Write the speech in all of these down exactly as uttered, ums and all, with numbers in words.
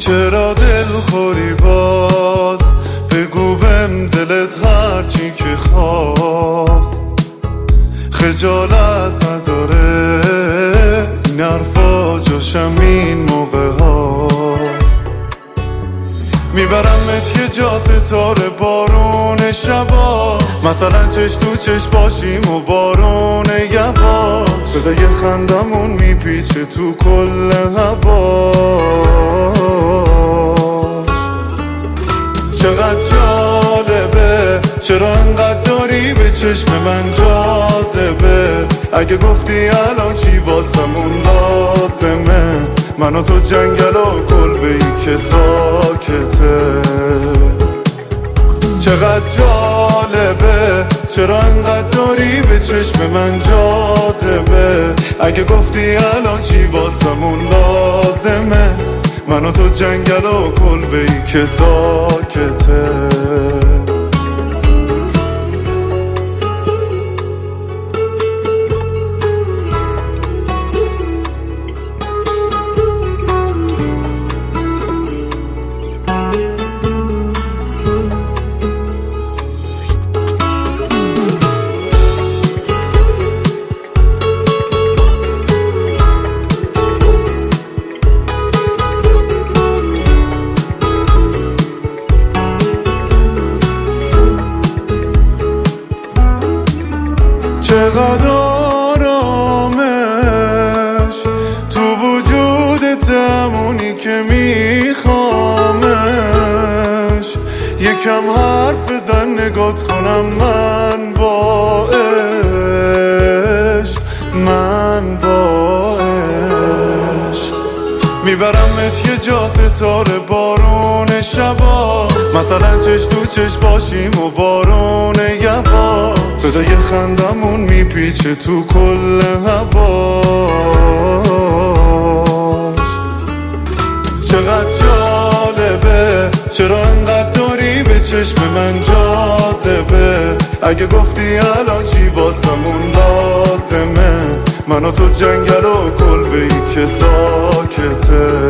چرا دل خوری باز؟ بگو بهم دلت هرچی که خواست. خجالت نداره این حرفا جاشم این موقع هاست. میبرمت یه جا ستاره بارون شبا، مثلا چش تو چش باشیم و بارون یبا. صدای خندمون میپیچه تو کل هواش. چقدر جالبه چرا انقدر داری به چشم من جاذبه. اگه گفتی الان چی واسمون لازمه، من و تو جنگل و کلبه ای که ساکته. چقدر جالبه چرا انقدر داری به چشم من جاذبه. اگه گفتی الان چی واسمون لازمه، من و تو جنگل و کلبه ای که ساکته. چقدر آرامش تو وجودت، همونی که میخوامش. یکم حرف بزن نگات کنم من با عشق، من با عشق. میبرمت یه جا ستاره بارون شبا، مثلا چش تو چش باشیم و بارون یبا. صدای خندمون میپیچه تو کل هواش. چقدر جالبه چرا انقدر داری به چشم من جاذبه. اگه گفتی الان چی واسمون لازمه، من و تو جنگل و کلبه ای که ساکته.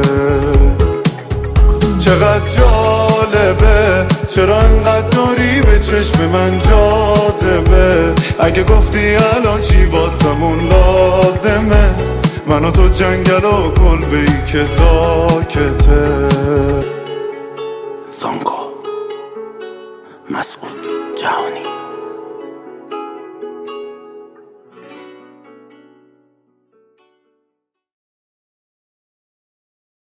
چقدر جالبه چرا انقدر داری به چشم من جاذبه. اگه گفتی الان چی واسمون لازمه، من و تو جنگل و کلبه ای که ساکته. زانکو مسعود جهانی.